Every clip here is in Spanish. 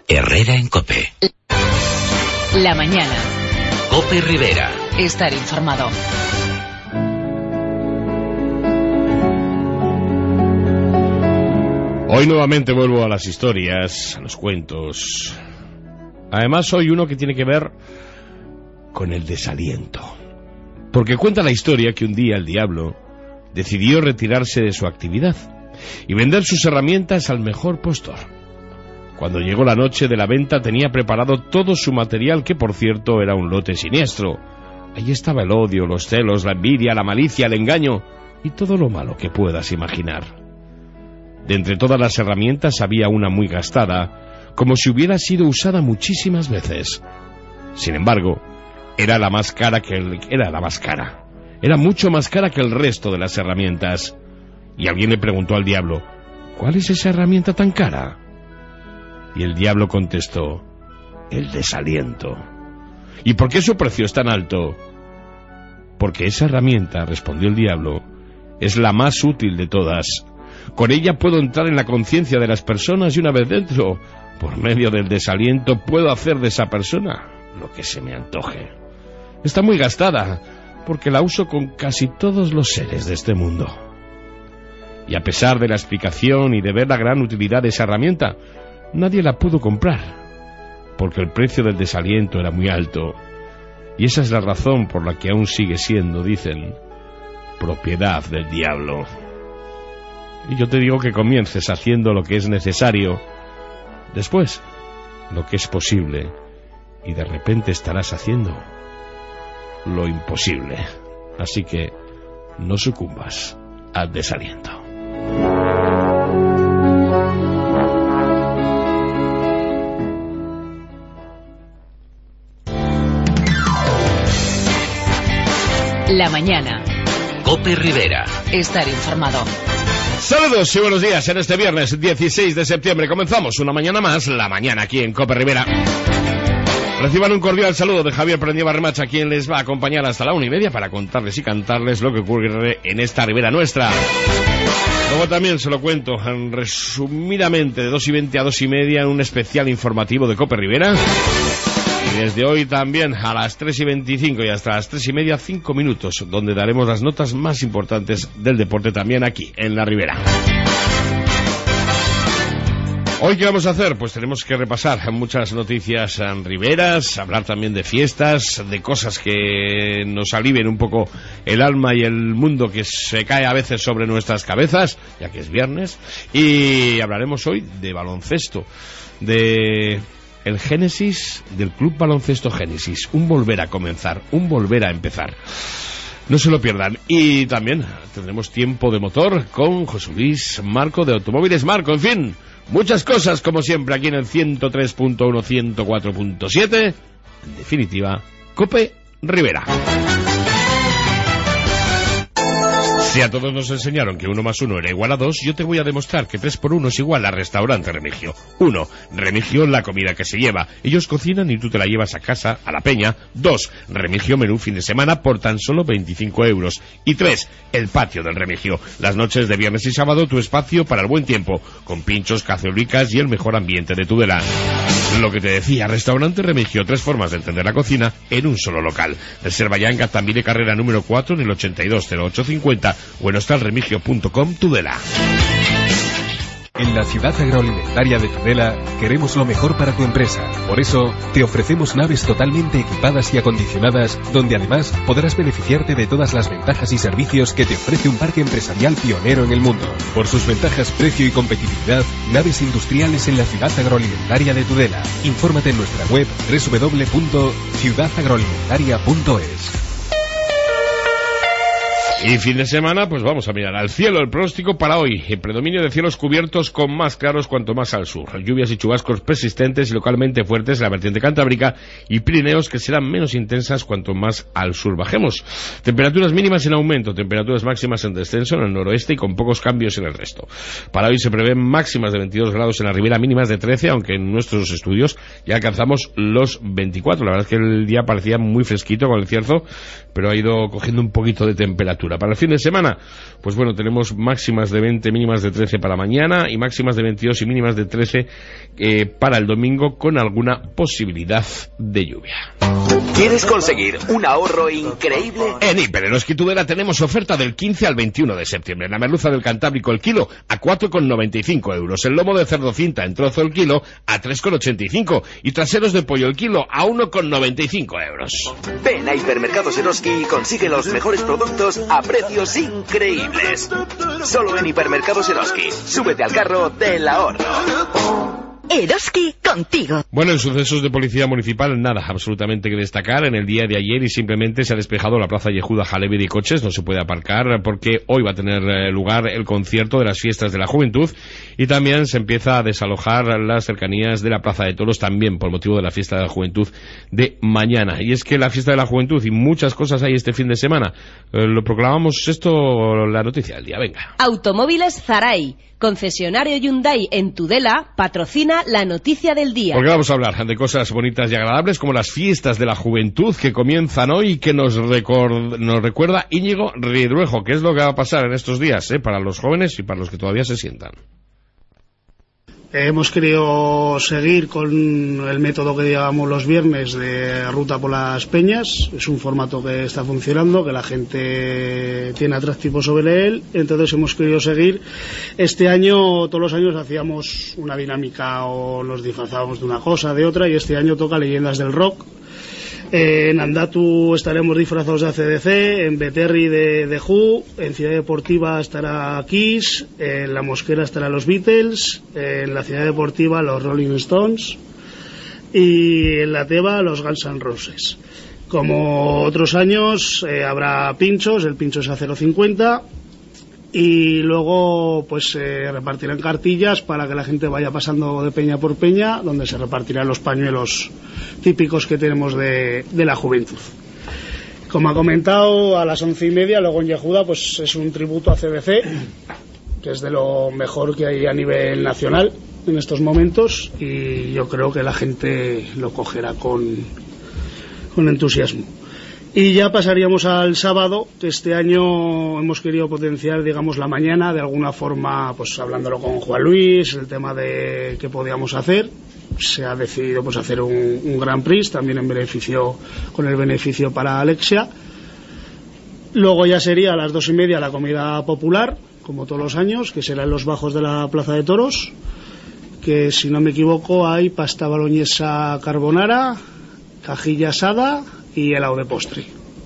Herrera en COPE. La mañana. COPE Rivera. Estar informado. Hoy nuevamente vuelvo a las historias, a los cuentos. Además hoy uno que tiene que ver con el desaliento. Porque cuenta la historia que un día el diablo decidió retirarse de su actividad y vender sus herramientas al mejor postor. Cuando llegó la noche de la venta tenía preparado todo su material, que por cierto era un lote siniestro. Allí estaba el odio, los celos, la envidia, la malicia, el engaño y todo lo malo que puedas imaginar. De entre todas las herramientas había una muy gastada, como si hubiera sido usada muchísimas veces. Sin embargo, era la más cara. Era mucho más cara que el resto de las herramientas. Y alguien le preguntó al diablo: ¿cuál es esa herramienta tan cara? Y el diablo contestó: el desaliento. ¿Y por qué su precio es tan alto? Porque esa herramienta, respondió el diablo, es la más útil de todas. Con ella puedo entrar en la conciencia de las personas y una vez dentro, por medio del desaliento, puedo hacer de esa persona lo que se me antoje. Está muy gastada, porque la uso con casi todos los seres de este mundo. Y a pesar de la explicación y de ver la gran utilidad de esa herramienta, nadie la pudo comprar, porque el precio del desaliento era muy alto. Y esa es la razón por la que aún sigue siendo, dicen, propiedad del diablo. Y yo te digo que comiences haciendo lo que es necesario, después lo que es posible, y de repente estarás haciendo lo imposible. Así que no sucumbas al desaliento. La mañana. COPE Rivera. Estar informado. Saludos y buenos días en este viernes 16 de septiembre. Comenzamos una mañana más, la mañana aquí en COPE Rivera. Reciban un cordial saludo de Javier Prendieva Remacha, quien les va a acompañar hasta la 1:30 para contarles y cantarles lo que ocurre en esta Ribera nuestra. Luego también se lo cuento resumidamente de 2:20 a 2:30 en un especial informativo de COPE Rivera. Y desde hoy también a las 3:25 y hasta las 3:30, 5 minutos, donde daremos las notas más importantes del deporte también aquí, en la Ribera. Hoy, ¿qué vamos a hacer? Pues tenemos que repasar muchas noticias riberas, hablar también de fiestas, de cosas que nos alivien un poco el alma y el mundo que se cae a veces sobre nuestras cabezas, ya que es viernes. Y hablaremos hoy de baloncesto, de el Génesis, del Club Baloncesto Génesis. Un volver a comenzar, un volver a empezar. No se lo pierdan. Y también tendremos tiempo de motor con José Luis Marco de Automóviles Marco. En fin, muchas cosas como siempre aquí en el 103.1, 104.7. En definitiva, COPE Rivera. Si a todos nos enseñaron que 1 más 1 era igual a 2, yo te voy a demostrar que 3 por 1 es igual a Restaurante Remigio. 1. Remigio, la comida que se lleva. Ellos cocinan y tú te la llevas a casa, a la peña. 2. Remigio, menú fin de semana por tan solo 25 euros. Y 3. El patio del Remigio. Las noches de viernes y sábado, tu espacio para el buen tiempo, con pinchos, cacerolicas y el mejor ambiente de Tudela. Lo que te decía, Restaurante Remigio, 3 formas de entender la cocina en un solo local. Reserva ya en Gaztambide Carrera número 4 en el 820850 o en hostalremigio.com Tudela. En la ciudad agroalimentaria de Tudela queremos lo mejor para tu empresa. Por eso, te ofrecemos naves totalmente equipadas y acondicionadas, donde además podrás beneficiarte de todas las ventajas y servicios que te ofrece un parque empresarial pionero en el mundo. Por sus ventajas, precio y competitividad, naves industriales en la ciudad agroalimentaria de Tudela. Infórmate en nuestra web www.ciudadagroalimentaria.es. Y fin de semana, pues vamos a mirar al cielo. El pronóstico para hoy: el predominio de cielos cubiertos con más claros cuanto más al sur. Lluvias y chubascos persistentes y localmente fuertes en la vertiente cantábrica y Pirineos, que serán menos intensas cuanto más al sur bajemos. Temperaturas mínimas en aumento, temperaturas máximas en descenso en el noroeste y con pocos cambios en el resto. Para hoy se prevén máximas de 22 grados en la ribera, mínimas de 13, aunque en nuestros estudios ya alcanzamos los 24. La verdad es que el día parecía muy fresquito con el cierzo, pero ha ido cogiendo un poquito de temperatura. temperatura. Para el fin de semana, pues bueno, tenemos máximas de 20, mínimas de 13 para mañana y máximas de 22 y mínimas de 13 para el domingo, con alguna posibilidad de lluvia. ¿Quieres conseguir un ahorro increíble? En Hiper Eroski Tudela tenemos oferta del 15 al 21 de septiembre. La merluza del Cantábrico el kilo a 4,95 euros. El lomo de cerdo cinta en trozo el kilo a 3,85. Y traseros de pollo el kilo a 1,95 euros. Ven a Hipermercados Eroski y consigue los mejores productos a precios increíbles. Solo en Hipermercados Eroski. Súbete al carro del ahorro. Eroski contigo. Bueno, en sucesos de policía municipal, nada absolutamente que destacar. En el día de ayer y simplemente se ha despejado la plaza Yehuda Halevi de coches, no se puede aparcar porque hoy va a tener lugar el concierto de las fiestas de la juventud y también se empieza a desalojar las cercanías de la plaza de toros también por motivo de la fiesta de la juventud de mañana. Y es que la fiesta de la juventud y muchas cosas hay este fin de semana. Lo proclamamos esto, la noticia del día, venga. Automóviles Zaray, concesionario Hyundai en Tudela, patrocina la noticia del día. Porque vamos a hablar de cosas bonitas y agradables como las fiestas de la juventud que comienzan hoy y que nos recuerda Íñigo Riedruejo, que es lo que va a pasar en estos días, para los jóvenes y para los que todavía se sientan. Hemos querido seguir con el método que llevamos los viernes de ruta por las peñas. Es un formato que está funcionando, que la gente tiene atractivo sobre él. Entonces hemos querido seguir. Este año, todos los años hacíamos una dinámica o nos disfrazábamos de una cosa, de otra, y este año toca Leyendas del Rock. En Andatu estaremos disfrazados de AC/DC, en Beterri de Who, en Ciudad Deportiva estará Kiss, en La Mosquera estará los Beatles, en la Ciudad Deportiva los Rolling Stones y en la Teba los Guns N' Roses. Como otros años habrá pinchos, el pincho es a 0,50 y luego pues se repartirán cartillas para que la gente vaya pasando de peña por peña, donde se repartirán los pañuelos típicos que tenemos de la juventud. Como ha comentado, a las 11:30 luego en Yehuda pues es un tributo a CBC, que es de lo mejor que hay a nivel nacional en estos momentos, y yo creo que la gente lo cogerá con entusiasmo. Y ya pasaríamos al sábado, que este año hemos querido potenciar, digamos, la mañana, de alguna forma, pues hablándolo con Juan Luis, el tema de qué podíamos hacer. Se ha decidido pues hacer un Grand Prix, también con el beneficio para Alexia. Luego ya sería a las 2:30 la comida popular, como todos los años, que será en los bajos de la Plaza de Toros, que si no me equivoco hay pasta boloñesa carbonara, cajilla asada y helado de postre.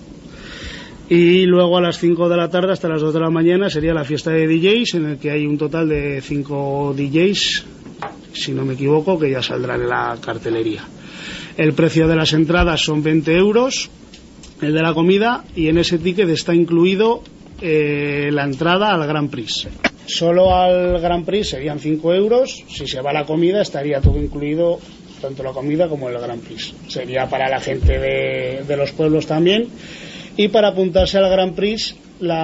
Y luego a las 5 de la tarde hasta las 2 de la mañana sería la fiesta de DJs, en el que hay un total de 5 DJs, si no me equivoco, que ya saldrán en la cartelería. El precio de las entradas son 20 euros, el de la comida, y en ese ticket está incluido la entrada al Grand Prix. Solo al Grand Prix serían 5 euros, si se va a la comida estaría todo incluido, tanto la comida como el Grand Prix. Sería para la gente de los pueblos también. Y para apuntarse al Grand Prix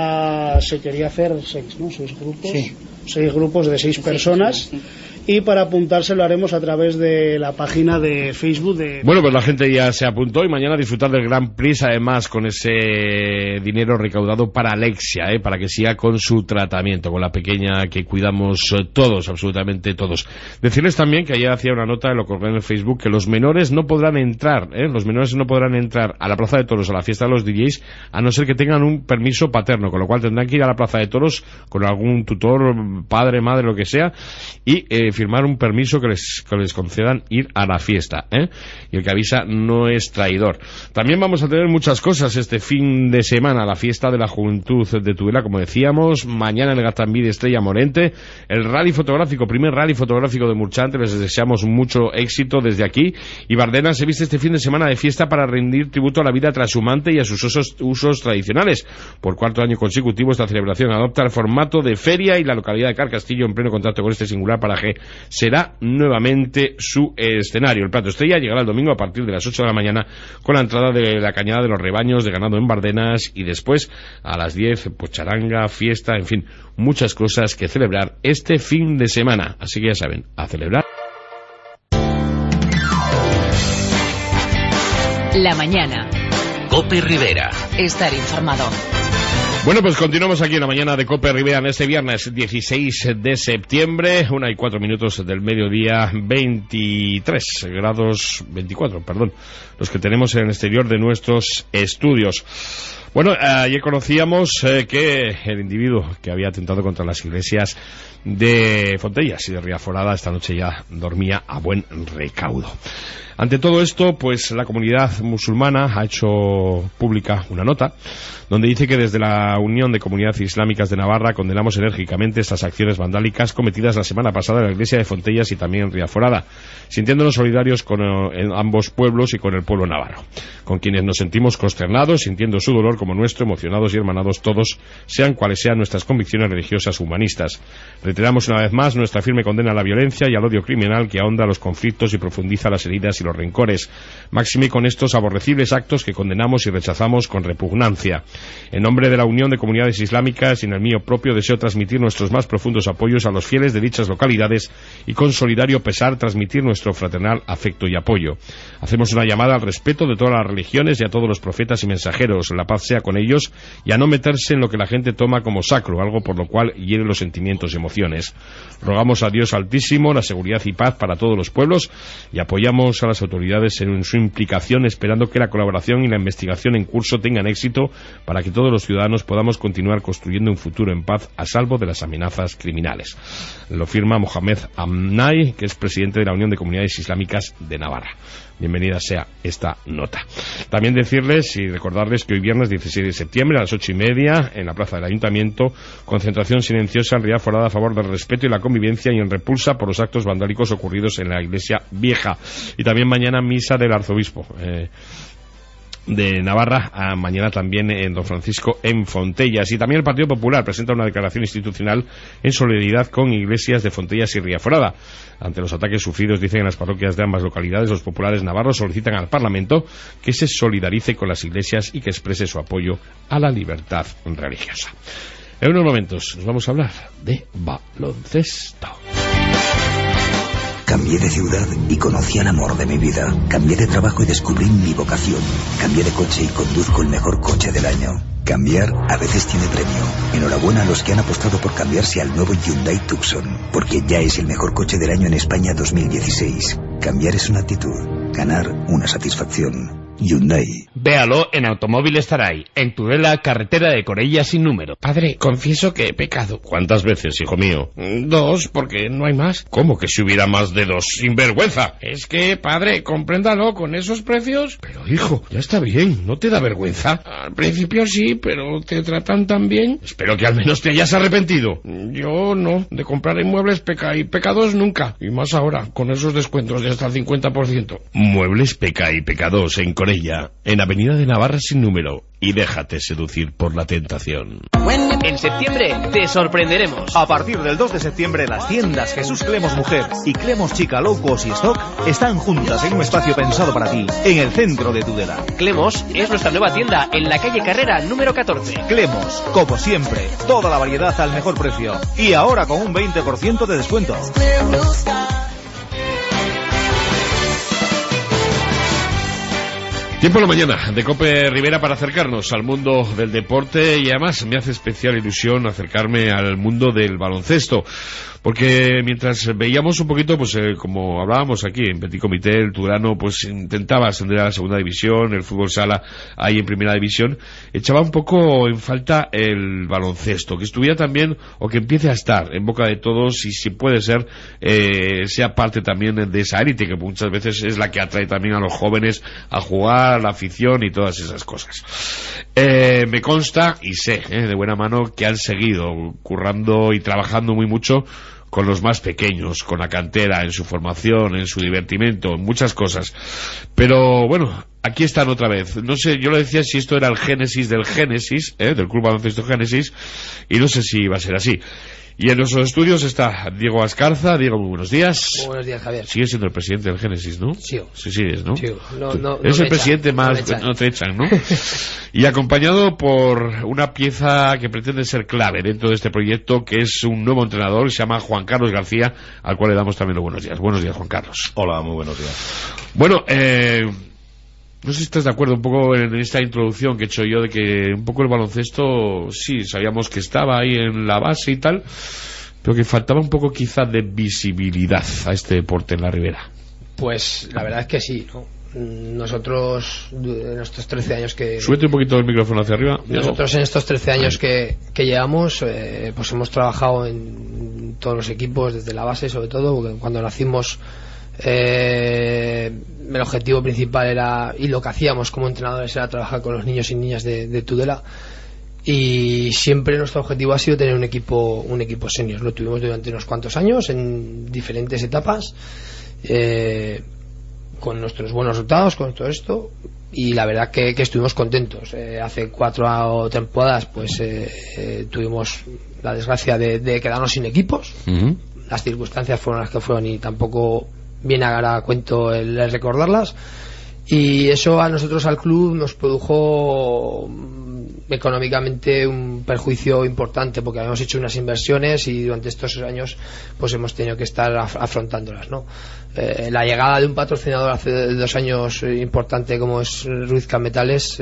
se quería hacer 6 grupos. Sí. 6 grupos de 6 personas. Sí. Y para apuntarse lo haremos a través de la página de Facebook de... Bueno, pues la gente ya se apuntó y mañana disfrutar del Grand Prix, además con ese dinero recaudado para Alexia, para que siga con su tratamiento, con la pequeña que cuidamos todos, absolutamente todos. Decirles también que ayer hacía una nota, lo colgué en el Facebook, que los menores no podrán entrar, los menores no podrán entrar a la Plaza de Toros, a la fiesta de los DJs, a no ser que tengan un permiso paterno, con lo cual tendrán que ir a la Plaza de Toros con algún tutor, padre, madre, lo que sea, y firmar un permiso que les concedan ir a la fiesta, y el que avisa no es traidor. También vamos a tener muchas cosas este fin de semana, la fiesta de la juventud de Tudela, como decíamos, mañana en el Gaztambí de Estrella Morente, el rally fotográfico, primer rally fotográfico de Murchante, les deseamos mucho éxito desde aquí, y Bardena se viste este fin de semana de fiesta para rendir tributo a la vida trashumante y a sus usos tradicionales. Por 4º año consecutivo esta celebración adopta el formato de feria y la localidad de Carcastillo, en pleno contacto con este singular paraje, será nuevamente su escenario. El plato estrella llegará el domingo a partir de las 8 de la mañana con la entrada de la cañada de los rebaños de ganado en Bardenas, y después a las 10 pues charanga, fiesta, en fin, muchas cosas que celebrar este fin de semana. Así que ya saben, a celebrar. La mañana. Cope Rivera. Estar informado. Bueno, pues continuamos aquí en la mañana de COPE Rivera en este viernes 16 de septiembre, 1:04 del mediodía, 24 grados, los que tenemos en el exterior de nuestros estudios. Bueno, ayer conocíamos que el individuo que había atentado contra las iglesias de Fontellas y de Riaforada esta noche ya dormía a buen recaudo. Ante todo esto, pues la comunidad musulmana ha hecho pública una nota donde dice que desde la Unión de Comunidades Islámicas de Navarra condenamos enérgicamente estas acciones vandálicas cometidas la semana pasada en la iglesia de Fontellas y también en Riaforada, sintiéndonos solidarios con ambos pueblos y con el pueblo navarro, con quienes nos sentimos consternados, sintiendo su dolor como nuestro, emocionados y hermanados todos, sean cuales sean nuestras convicciones religiosas humanistas. Reiteramos una vez más nuestra firme condena a la violencia y al odio criminal que ahonda los conflictos y profundiza las heridas y los rencores, máxime con estos aborrecibles actos que condenamos y rechazamos con repugnancia. En nombre de la Unión de Comunidades Islámicas y en el mío propio deseo transmitir nuestros más profundos apoyos a los fieles de dichas localidades y con solidario pesar transmitir nuestro fraternal afecto y apoyo. Hacemos una llamada al respeto de todas las religiones y a todos los profetas y mensajeros, la paz sea con ellos, y a no meterse en lo que la gente toma como sacro, algo por lo cual hiere los sentimientos y emociones. Rogamos a Dios Altísimo la seguridad y paz para todos los pueblos y apoyamos a las autoridades en su implicación, esperando que la colaboración y la investigación en curso tengan éxito para que todos los ciudadanos podamos continuar construyendo un futuro en paz a salvo de las amenazas criminales. Lo firma Mohamed Amnai, que es presidente de la Unión de Comunidades Islámicas de Navarra. Bienvenida sea esta nota. También decirles y recordarles que hoy viernes 16 de septiembre a las 8:30 en la plaza del Ayuntamiento, concentración silenciosa en Riaforada a favor del respeto y la convivencia y en repulsa por los actos vandálicos ocurridos en la iglesia vieja. Y también mañana misa del arzobispo de Navarra, mañana también en Don Francisco en Fontellas. Y también el Partido Popular presenta una declaración institucional en solidaridad con iglesias de Fontellas y Riaforada. Ante los ataques sufridos, dicen, en las parroquias de ambas localidades, los populares navarros solicitan al Parlamento que se solidarice con las iglesias y que exprese su apoyo a la libertad religiosa. En unos momentos nos vamos a hablar de baloncesto. Cambié de ciudad y conocí al amor de mi vida. Cambié de trabajo y descubrí mi vocación. Cambié de coche y conduzco el mejor coche del año. Cambiar a veces tiene premio. Enhorabuena a los que han apostado por cambiarse al nuevo Hyundai Tucson, porque ya es el mejor coche del año en España 2016. Cambiar es una actitud, ganar una satisfacción. Hyundai. Véalo en Automóviles Taray, en Tudela, carretera de Corella sin número. Padre, confieso que he pecado. ¿Cuántas veces, hijo mío? 2, porque no hay más. ¿Cómo que si hubiera más de 2? ¡Sinvergüenza! Es que, padre, compréndalo, con esos precios... Pero, hijo, ya está bien, ¿no te da vergüenza? Al principio sí, pero ¿te tratan tan bien? Espero que al menos te hayas arrepentido. Yo no, de comprar inmuebles y pecados nunca. Y más ahora, con esos descuentos de hasta el 50%. Muebles Peca y Pecados en Corella, en Avenida de Navarra sin número, y déjate seducir por la tentación. En septiembre te sorprenderemos. A partir del 2 de septiembre las tiendas Jesús Clemos Mujer y Clemos Chica Low Cost y Stock están juntas en un espacio pensado para ti, en el centro de Tudela. Clemos es nuestra nueva tienda en la calle Carrera número 14. Clemos, como siempre, toda la variedad al mejor precio y ahora con un 20% de descuento. Tiempo en la mañana de COPE Rivera para acercarnos al mundo del deporte, y además me hace especial ilusión acercarme al mundo del baloncesto, porque mientras veíamos un poquito, pues como hablábamos aquí en Petit Comité, el Turano pues intentaba ascender a la segunda división, el fútbol sala ahí en primera división, echaba un poco en falta el baloncesto, que estuviera también, o que empiece a estar en boca de todos, y si puede ser, sea parte también de esa élite, que muchas veces es la que atrae también a los jóvenes a jugar, la afición y todas esas cosas. Me consta y sé de buena mano que han seguido currando y trabajando muy mucho con los más pequeños, con la cantera, en su formación, en su divertimento, en muchas cosas. Pero bueno, aquí están otra vez. No sé, yo le decía si esto era el génesis del Génesis, del Club Baloncesto Génesis, y no sé si va a ser así. Y en nuestros estudios está Diego Ascarza. Diego, muy buenos días. Muy buenos días, Javier. Sigues siendo el presidente del Génesis, ¿no? Sí. Sí, sigues, ¿no? Sí. No, es el presidente más... No te echan, ¿no? Y acompañado por una pieza que pretende ser clave dentro de este proyecto, que es un nuevo entrenador, se llama Juan Carlos García, al cual le damos también los buenos días. Buenos días, Juan Carlos. Hola, muy buenos días. Bueno, No sé si estás de acuerdo un poco en esta introducción que he hecho yo, de que un poco el baloncesto, sí, sabíamos que estaba ahí en la base y tal, pero que faltaba un poco quizá de visibilidad a este deporte en la Ribera. Pues la verdad es que sí, ¿no? Nosotros, en estos 13 años que... Súbete un poquito el micrófono hacia arriba. Nosotros en estos 13 años que llevamos, pues hemos trabajado en todos los equipos, desde la base sobre todo, porque cuando nacimos el objetivo principal era, y lo que hacíamos como entrenadores, era trabajar con los niños y niñas de Tudela, y siempre nuestro objetivo ha sido tener un equipo senior. Lo tuvimos durante unos cuantos años en diferentes etapas, con nuestros buenos resultados, con todo esto, y la verdad que estuvimos contentos. Hace 4 temporadas pues tuvimos la desgracia de quedarnos sin equipos. Las circunstancias fueron las que fueron y tampoco viene a cuento el recordarlas, y eso a nosotros, al club, nos produjo económicamente un perjuicio importante, porque habíamos hecho unas inversiones y durante estos años pues hemos tenido que estar afrontándolas, ¿no? La llegada de un patrocinador hace 2 años importante, como es Ruiz Metales,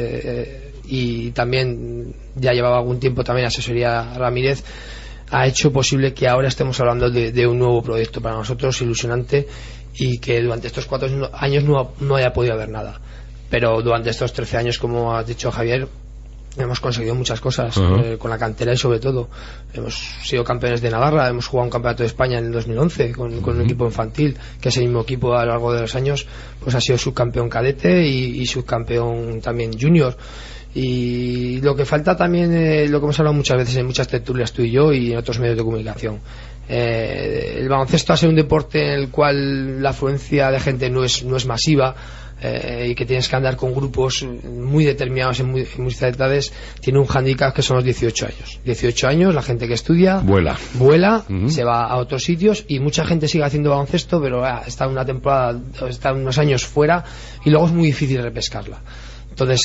y también ya llevaba algún tiempo también Asesoría Ramírez, ha hecho posible que ahora estemos hablando de un nuevo proyecto para nosotros ilusionante, y que durante estos 4 años no haya podido haber nada, pero durante estos 13 años, como has dicho, Javier, hemos conseguido muchas cosas, con la cantera, y sobre todo hemos sido campeones de Navarra, hemos jugado un campeonato de España en el 2011 con un equipo infantil, que ese mismo equipo a lo largo de los años pues ha sido subcampeón cadete y subcampeón también junior. Y lo que falta también, lo que hemos hablado muchas veces en muchas tertulias tú y yo y en otros medios de comunicación, el baloncesto ha sido un deporte en el cual la afluencia de gente no es masiva, y que tienes que andar con grupos muy determinados en muchas edades. Tiene un hándicap que son los 18 años. 18 años, la gente que estudia vuela, se va a otros sitios, y mucha gente sigue haciendo baloncesto, pero está una temporada, está unos años fuera, y luego es muy difícil repescarla. Entonces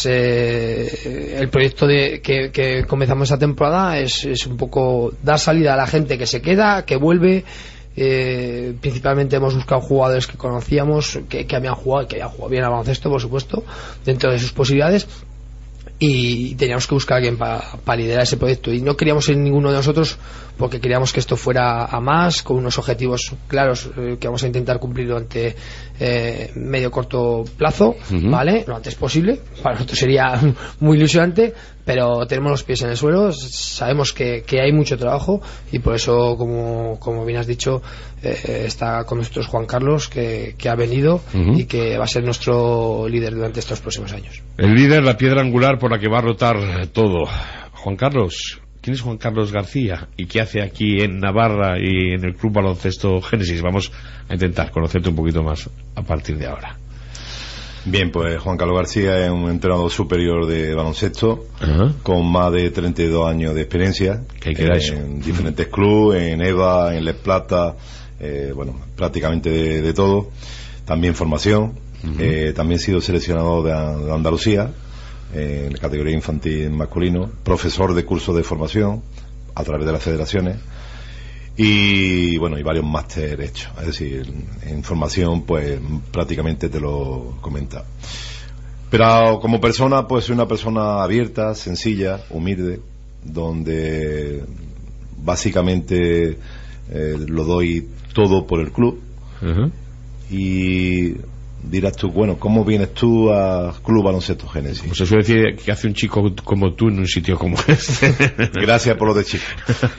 el proyecto que comenzamos esta temporada es un poco dar salida a la gente que se queda, que vuelve. Principalmente hemos buscado jugadores que conocíamos, que habían jugado bien al baloncesto, por supuesto, dentro de sus posibilidades, y teníamos que buscar a alguien para liderar ese proyecto, y no queríamos ser ninguno de nosotros, porque queríamos que esto fuera a más, con unos objetivos claros que vamos a intentar cumplir durante medio corto plazo, ¿vale? Lo antes posible. Para nosotros sería muy ilusionante, pero tenemos los pies en el suelo, sabemos que hay mucho trabajo, y por eso, como bien has dicho, está con nosotros Juan Carlos, que ha venido y que va a ser nuestro líder durante estos próximos años. El líder, la piedra angular por la que va a rotar todo. Juan Carlos, ¿quién es Juan Carlos García y qué hace aquí en Navarra y en el Club Baloncesto Génesis? Vamos a intentar conocerte un poquito más a partir de ahora. Bien, pues Juan Carlos García es un entrenador superior de baloncesto, con más de 32 años de experiencia en diferentes clubes, en EVA, en Les Plata, bueno, prácticamente de todo. También formación, también he sido seleccionador de Andalucía en la categoría infantil masculino, profesor de cursos de formación a través de las federaciones, y bueno, y varios máster hechos. Es decir, en formación pues prácticamente te lo comenta. Pero como persona, pues soy una persona abierta, sencilla, humilde, donde básicamente lo doy todo por el club. Y dirás tú, bueno, ¿cómo vienes tú a Club Baloncesto Génesis? Pues se suele decir que hace un chico como tú en un sitio como este. Gracias por lo de chico.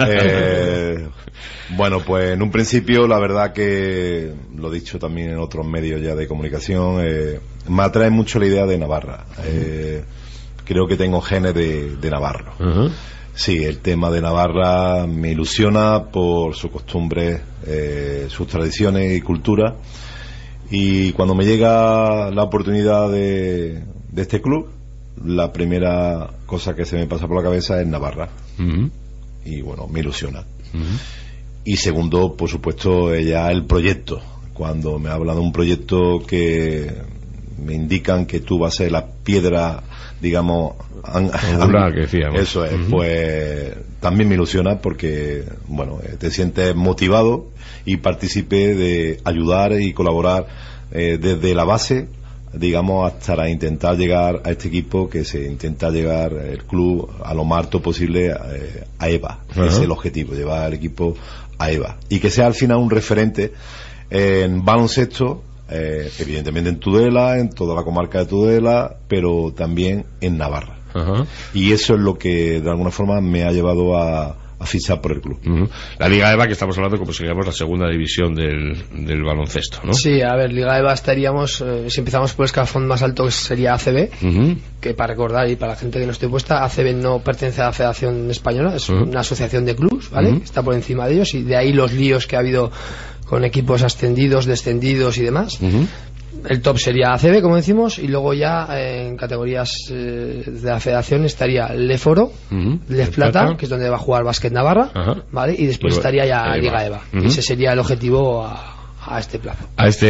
Bueno, pues en un principio, la verdad que lo he dicho también en otros medios ya de comunicación, me atrae mucho la idea de Navarra. Creo que tengo genes de navarro. Sí, el tema de Navarra me ilusiona por sus costumbres, sus tradiciones y cultura. Y cuando me llega la oportunidad de este club, la primera cosa que se me pasa por la cabeza es Navarra. Y bueno, me ilusiona. Y segundo, por supuesto, ya el proyecto. Cuando me hablan de un proyecto que me indican que tú vas a ser la piedra, digamos, angular, que decíamos. Eso es, pues también me ilusiona, porque bueno, te sientes motivado y partícipe de ayudar y colaborar desde la base digamos, hasta intentar llegar a este equipo, que se intenta llegar el club a lo más alto posible a EVA. Ese es el objetivo, llevar al equipo a EVA, y que sea al final un referente en baloncesto, evidentemente en Tudela, en toda la comarca de Tudela, pero también en Navarra. Y eso es lo que de alguna forma me ha llevado a fichar por el club. La Liga EVA, que estamos hablando como si digamos la segunda división del baloncesto, ¿no? Sí, a ver, Liga EVA estaríamos, si empezamos por el escalafón más alto, que sería ACB, que para recordar y para la gente que no esté puesta, ACB no pertenece a la Federación Española, es una asociación de clubes, ¿vale? Está por encima de ellos, y de ahí los líos que ha habido con equipos ascendidos, descendidos y demás. El top sería ACB, como decimos, y luego ya en categorías de la federación estaría Leforo, Lef Plata, que es donde va a jugar Básquet Navarra, ¿vale? Y después estaría ya Liga EVA. Ese sería el objetivo a este plazo.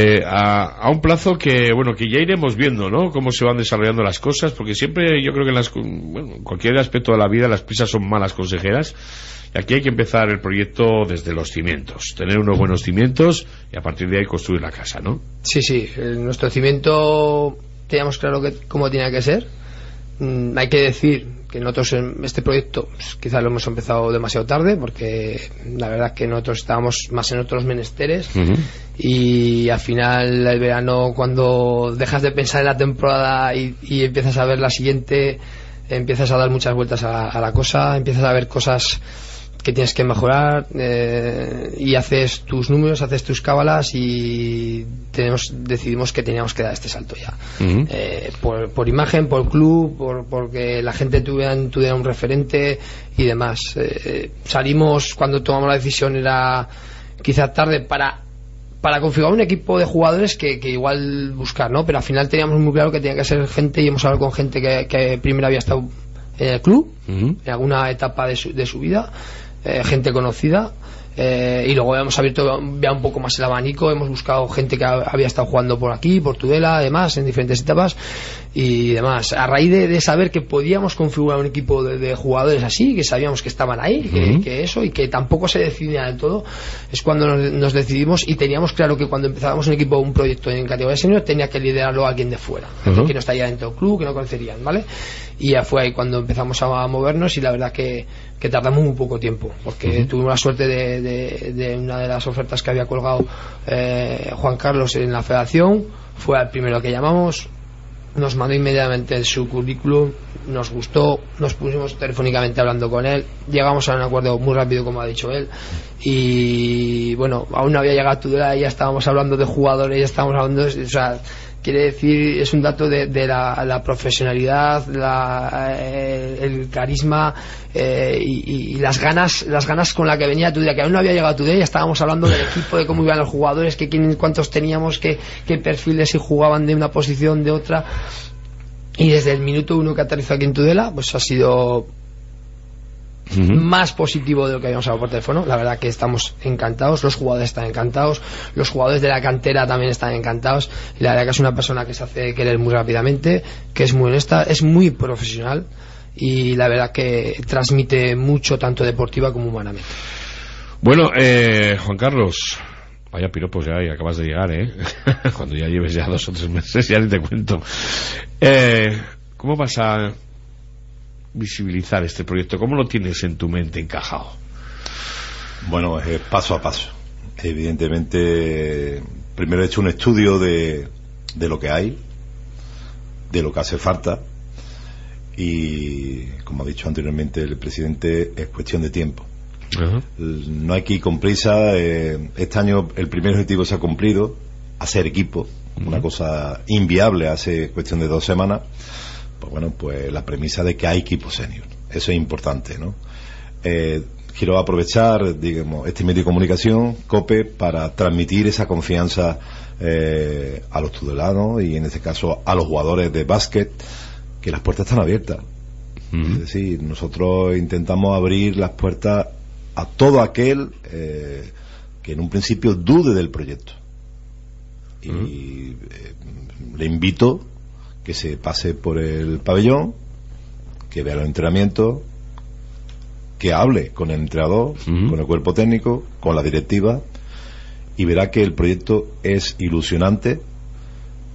A un plazo que, bueno, que ya iremos viendo, ¿no? Cómo se van desarrollando las cosas, porque siempre yo creo que en cualquier aspecto de la vida las prisas son malas consejeras. Y aquí hay que empezar el proyecto desde los cimientos, tener unos buenos cimientos y a partir de ahí construir la casa, ¿no? Sí, nuestro cimiento teníamos claro cómo tenía que ser. Hay que decir que nosotros en este proyecto quizás lo hemos empezado demasiado tarde, porque la verdad es que nosotros estábamos más en otros menesteres, y al final el verano, cuando dejas de pensar en la temporada y empiezas a ver la siguiente, empiezas a dar muchas vueltas a la cosa, empiezas a ver cosas que tienes que mejorar, y haces tus números, haces tus cábalas, y decidimos que teníamos que dar este salto ya, por imagen, por club, porque la gente tuviera un referente y demás. Salimos, cuando tomamos la decisión era quizá tarde para configurar un equipo de jugadores que igual buscar, ¿no? Pero al final teníamos muy claro que tenía que ser gente, y hemos hablado con gente que primero había estado en el club en alguna etapa de su vida, gente conocida, y luego hemos abierto ya un poco más el abanico, hemos buscado gente que había estado jugando por aquí, por Tudela, además, en diferentes etapas y demás. A raíz de saber que podíamos configurar un equipo de jugadores así, que sabíamos que estaban ahí, que eso, y que tampoco se decidía del todo, es cuando nos decidimos, y teníamos claro que cuando empezábamos un proyecto en categoría senior, tenía que liderarlo alguien de fuera, que no estaría dentro del club, que no conocerían, ¿vale? Y ya fue ahí cuando empezamos a movernos, y la verdad que tardamos muy poco tiempo, porque tuvimos la suerte de una de las ofertas que había colgado Juan Carlos en la federación. Fue el primero que llamamos, nos mandó inmediatamente su currículum, nos gustó, nos pusimos telefónicamente hablando con él, llegamos a un acuerdo muy rápido, como ha dicho él, y bueno, aún no había llegado a Tudela y ya estábamos hablando de jugadores, ya estábamos hablando, o sea, quiere decir, es un dato de la profesionalidad, el carisma, y las ganas con la que venía Tudela, que aún no había llegado a Tudela, ya estábamos hablando del equipo, de cómo iban los jugadores, cuántos teníamos, qué perfiles, si jugaban de una posición, de otra. Y desde el minuto uno que aterrizó aquí en Tudela, pues ha sido más positivo de lo que habíamos hablado por teléfono. La verdad que estamos encantados, los jugadores están encantados, los jugadores de la cantera también están encantados, y la verdad que es una persona que se hace querer muy rápidamente, que es muy honesta, es muy profesional, y la verdad que transmite mucho, tanto deportiva como humanamente. Bueno, Juan Carlos, vaya piropos ya, y acabas de llegar, cuando ya lleves ya 2 o 3 meses, ya ni te cuento. ¿Cómo vas a visibilizar este proyecto? ¿Cómo lo tienes en tu mente encajado? Bueno, paso a paso. Evidentemente, primero he hecho un estudio de lo que hay, de lo que hace falta, y como ha dicho anteriormente el presidente, es cuestión de tiempo. No hay que ir con prisa. Este año el primer objetivo se ha cumplido, hacer equipo, una cosa inviable hace cuestión de 2 semanas. Pues bueno, pues la premisa de que hay equipo senior, eso es importante, ¿no? Quiero aprovechar, digamos, este medio de comunicación, COPE, para transmitir esa confianza a los tudelanos, y en este caso a los jugadores de básquet, que las puertas están abiertas. Es decir, nosotros intentamos abrir las puertas a todo aquel que en un principio dude del proyecto, y le invito que se pase por el pabellón, que vea los entrenamientos, que hable con el entrenador, con el cuerpo técnico, con la directiva, y verá que el proyecto es ilusionante,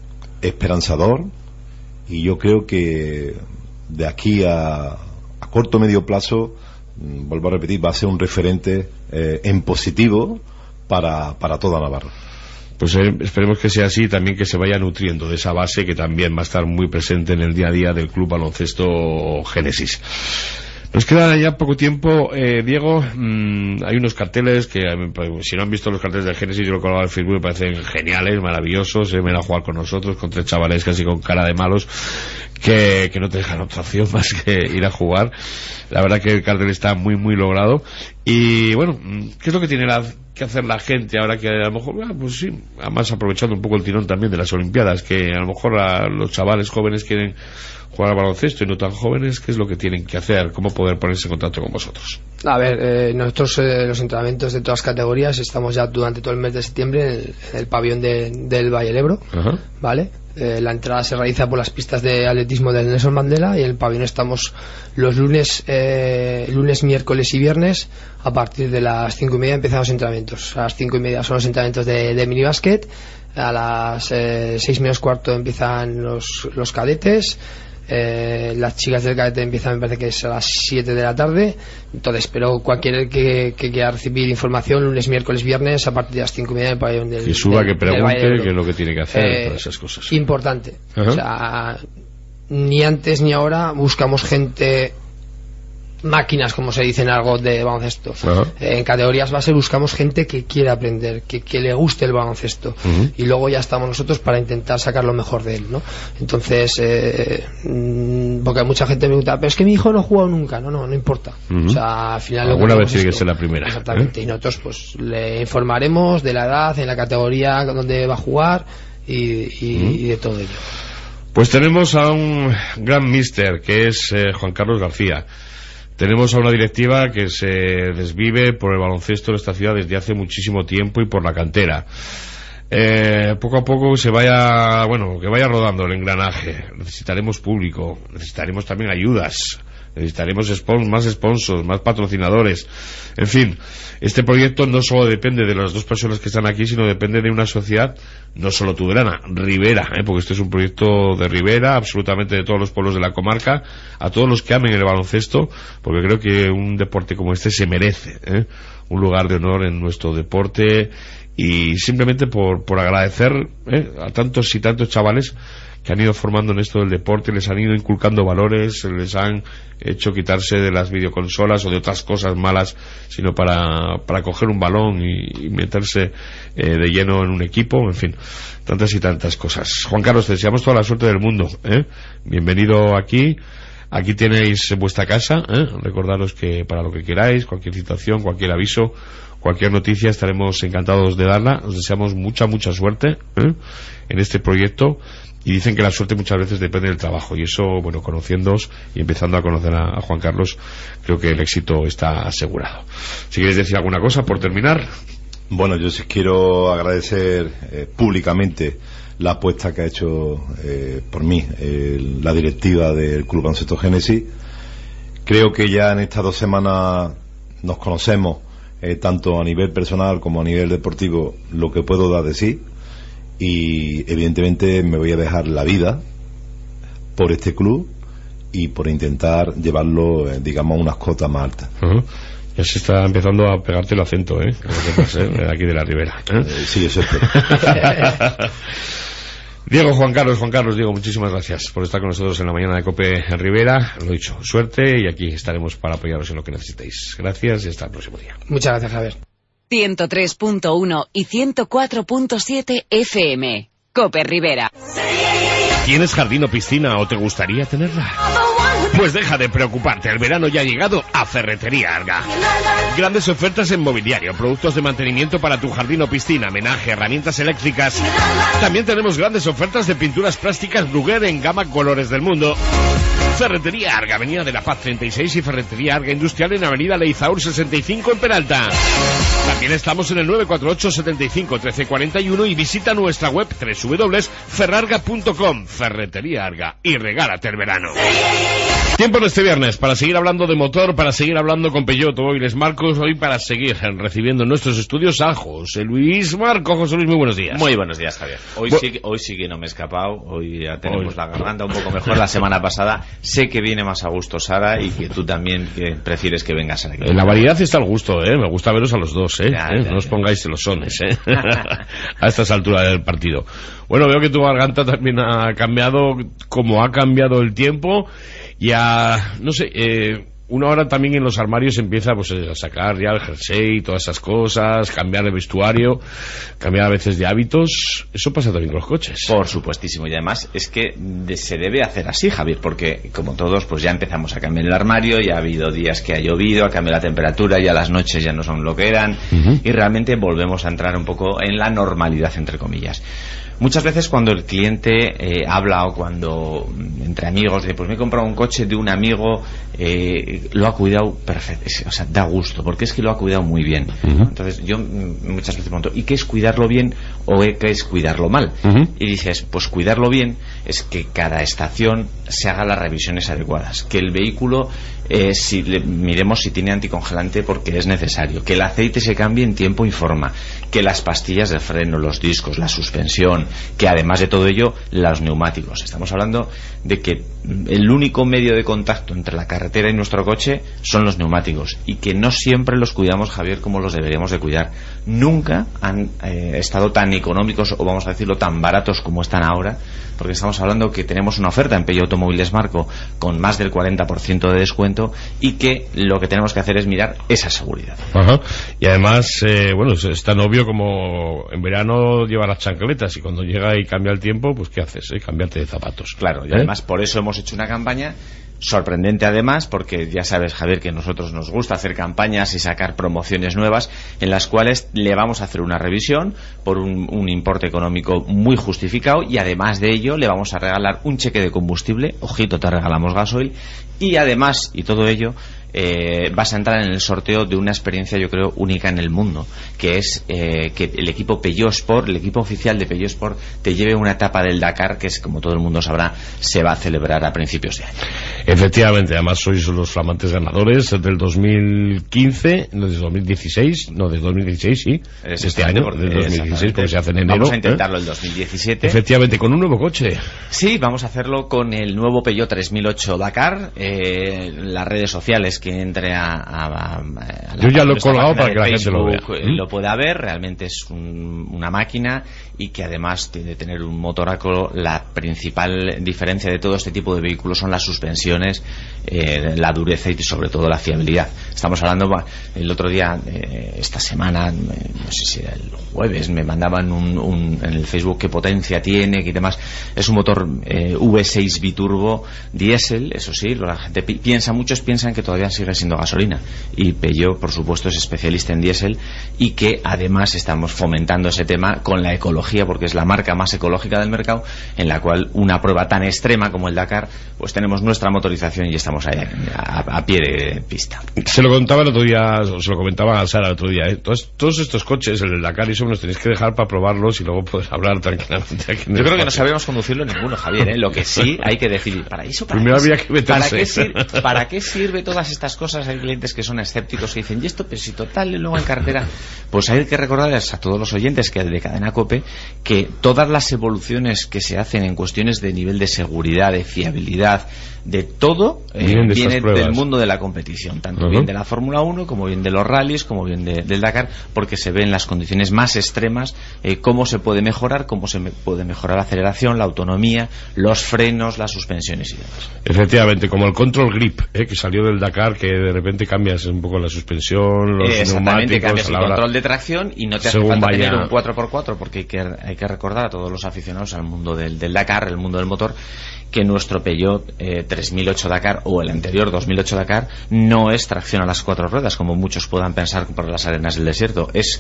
esperanzador, y yo creo que de aquí a corto o medio plazo, vuelvo a repetir, va a ser un referente en positivo para toda Navarra. Pues esperemos que sea así, también que se vaya nutriendo de esa base que también va a estar muy presente en el día a día del Club Baloncesto Génesis. Nos queda ya poco tiempo, Diego. Hay unos carteles que, si no han visto los carteles del Génesis, yo lo he colgado en Facebook, me parecen geniales, maravillosos. Ven a jugar con nosotros, con 3 chavales casi con cara de malos, que no te dejan otra opción más que ir a jugar. La verdad que el cartel está muy, muy logrado. Y bueno, ¿qué es lo que tiene que hacer la gente ahora que a lo mejor, pues sí, además aprovechando un poco el tirón también de las Olimpiadas, que a lo mejor los chavales jóvenes quieren jugar al baloncesto y no tan jóvenes, ¿qué es lo que tienen que hacer? ¿Cómo poder ponerse en contacto con vosotros? A ver, nosotros los entrenamientos de todas las categorías estamos ya durante todo el mes de septiembre en el pabellón del Valle del Ebro. Ajá. ¿Vale? La entrada se realiza por las pistas de atletismo del Nelson Mandela, y en el pabellón estamos los lunes, miércoles y viernes. A partir de las 5:30 empiezan los entrenamientos. A las 5:30 son los entrenamientos de minibásquet. A las 6 menos cuarto empiezan los cadetes. Las chicas del cadete empiezan, me parece que es a las 7 de la tarde. Entonces, pero cualquiera que quiera recibir información, lunes, miércoles, viernes, a partir de las 5:30 del pabellón del, que suba, que pregunte qué es lo que tiene que hacer, todas esas cosas. Importante. Ajá. O sea, ni antes ni ahora buscamos gente, máquinas, como se dice en algo de baloncesto. En categorías base buscamos gente que quiera aprender, que le guste el baloncesto, y luego ya estamos nosotros para intentar sacar lo mejor de él, ¿no? Entonces, porque mucha gente me pregunta, pero es que mi hijo no ha jugado nunca. No importa. O sea, al final alguna vez tiene que ser la primera. Exactamente. Y nosotros pues le informaremos de la edad, en la categoría donde va a jugar y de todo ello. Pues tenemos a un gran míster que es Juan Carlos García. Tenemos a una directiva que se desvive por el baloncesto de esta ciudad desde hace muchísimo tiempo y por la cantera. Poco a poco que vaya rodando el engranaje. Necesitaremos público, necesitaremos también ayudas, necesitaremos más sponsors, más patrocinadores. En fin, este proyecto no solo depende de las 2 personas que están aquí, sino depende de una sociedad no solo tudelana, Ribera, porque este es un proyecto de Ribera, absolutamente de todos los pueblos de la comarca, a todos los que amen el baloncesto, porque creo que un deporte como este se merece un lugar de honor en nuestro deporte, y simplemente por agradecer a tantos y tantos chavales que han ido formando en esto del deporte, les han ido inculcando valores, les han hecho quitarse de las videoconsolas o de otras cosas malas, sino para coger un balón y meterse de lleno en un equipo, en fin, tantas y tantas cosas. Juan Carlos, te deseamos toda la suerte del mundo, bienvenido aquí. Aquí tenéis vuestra casa, recordaros que para lo que queráis, cualquier situación, cualquier aviso, cualquier noticia, estaremos encantados de darla. Os deseamos mucha suerte en este proyecto, y dicen que la suerte muchas veces depende del trabajo, y eso, bueno, conociéndoos y empezando a conocer a Juan Carlos, creo que el éxito está asegurado. Si quieres decir alguna cosa por terminar. Bueno, yo sí quiero agradecer públicamente la apuesta que ha hecho por mí la directiva del Club Baloncesto Génesis. Creo que ya en estas 2 semanas nos conocemos, tanto a nivel personal como a nivel deportivo, lo que puedo dar de sí, y evidentemente me voy a dejar la vida por este club y por intentar llevarlo, digamos, a unas cotas más altas. Ya se está empezando a pegarte el acento, aquí de la Ribera. Sí, eso espero. Juan Carlos, Diego, muchísimas gracias por estar con nosotros en la mañana de COPE en Ribera. Lo dicho, suerte, y aquí estaremos para apoyaros en lo que necesitéis. Gracias y hasta el próximo día. Muchas gracias, Javier. 103.1 y 104.7 FM. COPE Ribera. ¿Tienes jardín o piscina o te gustaría tenerla? Pues deja de preocuparte, el verano ya ha llegado a Ferretería Arga. Grandes ofertas en mobiliario, productos de mantenimiento para tu jardín o piscina, menaje, herramientas eléctricas. También tenemos grandes ofertas de pinturas plásticas Bruguer en gama colores del mundo. Ferretería Arga, Avenida de la Paz 36, y Ferretería Arga Industrial en Avenida Leizaur 65 en Peralta. También estamos en el 948 75 1341 y visita nuestra web www.ferrarga.com. Ferretería Arga, y regálate el verano. Tiempo en este viernes para seguir hablando de motor, para seguir hablando con Peugeot Automóviles Marcos, hoy para seguir recibiendo en nuestros estudios a José Luis Marco. José Luis, muy buenos días. Muy buenos días, Javier. Hoy sí que no me he escapado, hoy ya tenemos la garganta un poco mejor. La semana pasada sé que viene más a gusto Sara y que tú también que prefieres que vengas aquí. La variedad está al gusto, me gusta veros a los dos, no os pongáis los sones, a estas alturas del partido. Bueno, veo que tu garganta también ha cambiado, como ha cambiado el tiempo. Ya, no sé, uno ahora también en los armarios empieza pues a sacar ya el jersey y todas esas cosas, cambiar de vestuario, cambiar a veces de hábitos. Eso pasa también con los coches. Por supuestísimo, y además es que se debe hacer así, Javier, porque como todos pues ya empezamos a cambiar el armario, ya ha habido días que ha llovido, ha cambiado la temperatura, ya las noches ya no son lo que eran, y realmente volvemos a entrar un poco en la normalidad, entre comillas. Muchas veces cuando el cliente habla o cuando entre amigos dice, pues me he comprado un coche de un amigo, lo ha cuidado perfecto, o sea, da gusto, porque es que lo ha cuidado muy bien. Entonces yo muchas veces pregunto, ¿y qué es cuidarlo bien o qué es cuidarlo mal? Y dices, pues cuidarlo bien es que cada estación se haga las revisiones adecuadas, que el vehículo miremos si tiene anticongelante porque es necesario, que el aceite se cambie en tiempo y forma, que las pastillas de freno, los discos, la suspensión, que además de todo ello los neumáticos. Estamos hablando de que el único medio de contacto entre la carretera y nuestro coche son los neumáticos, y que no siempre los cuidamos, Javier, como los deberíamos de cuidar. Nunca han estado tan económicos, o vamos a decirlo, tan baratos como están ahora, porque estamos hablando que tenemos una oferta en Peugeot Automóviles Marco con más del 40% de descuento, y que lo que tenemos que hacer es mirar esa seguridad. Y además, bueno, es tan obvio como en verano llevar las chancletas, y cuando llega y cambia el tiempo, pues ¿qué haces? Cambiarte de zapatos. Claro, y además por eso hemos hecho una campaña sorprendente, además, porque ya sabes, Javier, que a nosotros nos gusta hacer campañas y sacar promociones nuevas en las cuales le vamos a hacer una revisión por un importe económico muy justificado, y además de ello le vamos a regalar un cheque de combustible, ojito, te regalamos gasoil, y además, y todo ello, vas a entrar en el sorteo de una experiencia, yo creo, única en el mundo, que es que el equipo Peugeot Sport, el equipo oficial de Peugeot Sport, te lleve una etapa del Dakar, que es, como todo el mundo sabrá, se va a celebrar a principios de año. Efectivamente, además sois los flamantes ganadores del 2015, no, desde 2016, no, desde 2016, sí, este año, del 2016, porque se hace en enero. Vamos a intentarlo el 2017. Efectivamente, con un nuevo coche. Sí, vamos a hacerlo con el nuevo Peugeot 3008 Dakar. Las redes sociales, que entre yo ya lo he colgado para que la gente lo vea. Lo pueda ver. Realmente es una máquina, y que además de tener un motoraco, la principal diferencia de todo este tipo de vehículos son las suspensiones, la dureza y sobre todo la fiabilidad. Estamos hablando, el otro día, esta semana, no sé si era el jueves, me mandaban en el Facebook qué potencia tiene y demás. Es un motor V6 biturbo diésel, eso sí, la gente muchos piensan que todavía sigue siendo gasolina, y Peugeot, por supuesto, es especialista en diésel, y que además estamos fomentando ese tema con la ecología, porque es la marca más ecológica del mercado, en la cual una prueba tan extrema como el Dakar, pues tenemos nuestra motorización y estamos ahí a pie de pista. Se lo contaba el otro día, o se lo comentaba a Sara el otro día, todos estos coches, el del Dakar y eso, nos tenéis que dejar para probarlos y luego poder hablar tranquilamente aquí. Yo creo que no sabemos conducirlo ninguno, Javier, Lo que sí hay que decir, para eso, primero habría que meterse. ¿Para qué sirve todas estas cosas? Hay clientes que son escépticos y dicen, y esto, pues si total, y luego en carretera. Pues hay que recordarles a todos los oyentes que de Cadena COPE que todas las evoluciones que se hacen en cuestiones de nivel de seguridad, de fiabilidad, de todo, viene del mundo de la competición, tanto bien de la Fórmula 1 como bien de los rallies, como bien del Dakar, porque se ve en las condiciones más extremas cómo se puede mejorar, la aceleración, la autonomía, los frenos, las suspensiones y demás. Efectivamente, como el control grip, que salió del Dakar, que de repente cambias un poco la suspensión, los exactamente, neumáticos, cambias el control de tracción, y no te hace falta tener un 4x4, porque hay que recordar a todos los aficionados al mundo del Dakar, el mundo del motor, que nuestro Peugeot 3008 Dakar o el anterior 2008 Dakar no es tracción a las 4 ruedas, como muchos puedan pensar por las arenas del desierto. Es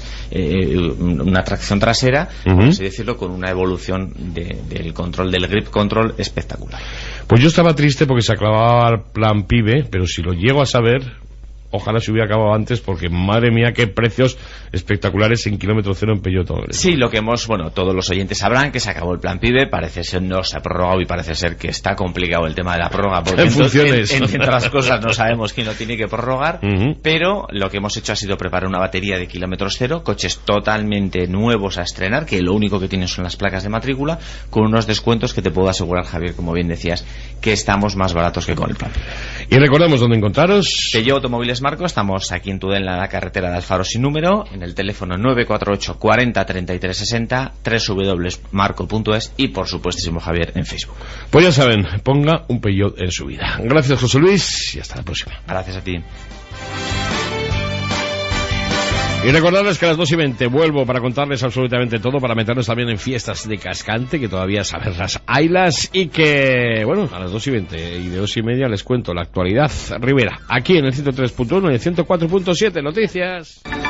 una tracción trasera, por así decirlo, con una evolución del control, del grip control, espectacular. Pues yo estaba triste porque se aclavaba al plan PIBE, pero si lo llego a saber, ojalá se hubiera acabado antes, porque madre mía, qué precios espectaculares en kilómetro cero en Peugeot Automoviles. Sí, lo que todos los oyentes sabrán que se acabó el plan PIBE, parece ser no se ha prorrogado y parece ser que está complicado el tema de la prórroga, porque entre otras cosas no sabemos quién lo tiene que prorrogar, pero lo que hemos hecho ha sido preparar una batería de kilómetros cero, coches totalmente nuevos a estrenar, que lo único que tienen son las placas de matrícula, con unos descuentos que te puedo asegurar, Javier, como bien decías, que estamos más baratos que con el plan PIBE. Y recordamos dónde encontraros. Peugeot Automóviles Marco, estamos aquí en Tudela, en la carretera de Alfaro sin número, en el teléfono 948 40 33 60, www.marco.es y por supuestísimo, Javier, en Facebook. Pues ya saben, ponga un Peugeot en su vida. Gracias, José Luis, y hasta la próxima. Gracias a ti. Y recordarles que a las 2:20 vuelvo para contarles absolutamente todo, para meternos también en fiestas de Cascante, que todavía saberlas haylas, y que, bueno, a las 2:20 y de 2:30 les cuento la actualidad Rivera, aquí en el 103.1 y el 104.7 Noticias.